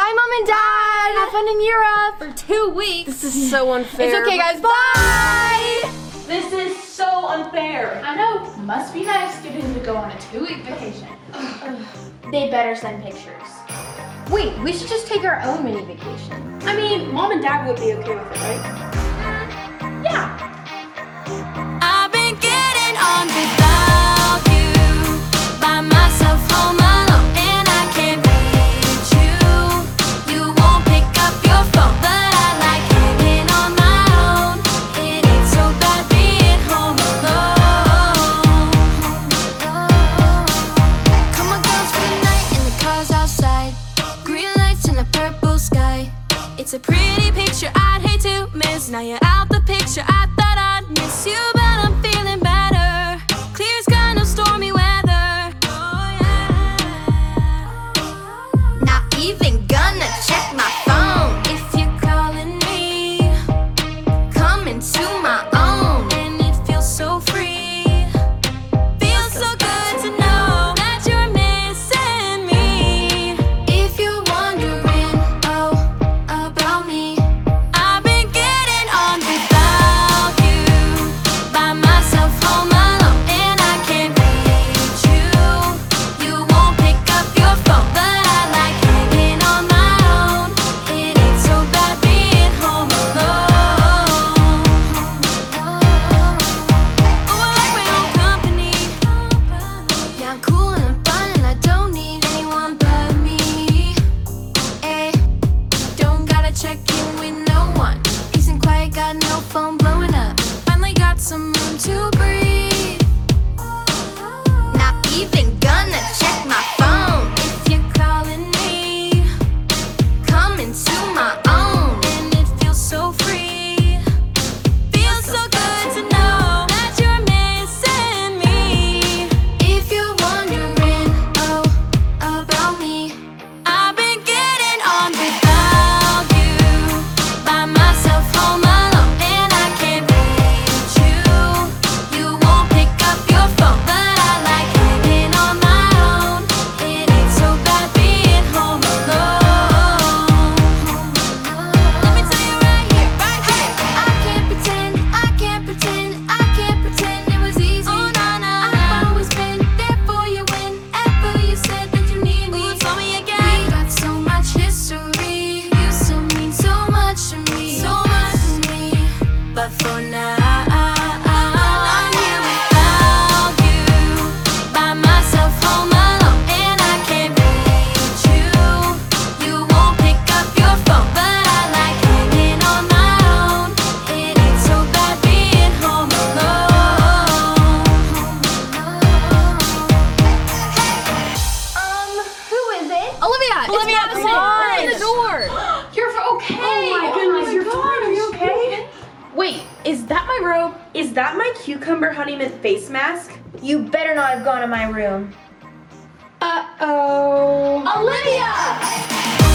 Bye, Mom and Dad. Have fun in Europe. For 2 weeks. This is so unfair. It's okay, guys. Bye. This is so unfair. I know. Must be nice getting to go on a 2-week vacation. They better send pictures. Wait, we should just take our own mini vacation. I mean, Mom and Dad would be okay with it, right? Yeah. I've been getting on without you, by myself home alone, and I can't reach you. You won't pick up your phone, but I like hanging on my own. It ain't so bad being home alone. Come on, girls, for the night, and the cars outside. Green lights in a purple sky. It's a pretty picture I'd hate to miss. Now you're out the picture, I thought I'd miss you, but I'm feeling better. Clear sky, no stormy weather. Oh yeah. Not even gonna check my phone. If you're calling me, coming to my own, and it feels so free. Feels so good to know that you're missing me. If you're wondering, oh, about me, I've been getting on without you, by myself home alone, and I can't reach you. You won't pick up your phone, but I like hanging on my own. It ain't so bad being home alone. Oh, I like my own company. Yeah, I'm cool and I'm fun and I don't need anyone but me. Ay, don't gotta check in with no one. Peace and quiet, got no phone blowing up. Finally got some room to breathe. Not even gonna check my phone. If you're calling me, coming to my own, and it feels so free. Feels so good to know that you're missing me. If you're wondering, oh, about me, I've been getting on without you, by myself home alone, and I can't reach you. You won't pick up your phone, but I like hanging on my own. It ain't so bad being home alone. Let me tell you right here, right here. I can't pretend, I can't pretend, I can't pretend it was easy. Oh, no, no, I've always been there for you whenever you said that you need me. Ooh, tell me again. We got so much history. You still mean so much to me, so much to me. But for now, I'm here without you, by myself home alone, and I can't reach you. You won't pick up your phone, but I like hanging on my own. It ain't so bad being home alone. Who is it? Olivia, Olivia, it's come Madison. on. Open the door. You're okay. Oh my goodness, you're fine. Are you okay? Wait, is that my robe? Is that my cucumber honey mint face mask? You better not have gone in my room. Uh-oh. Olivia!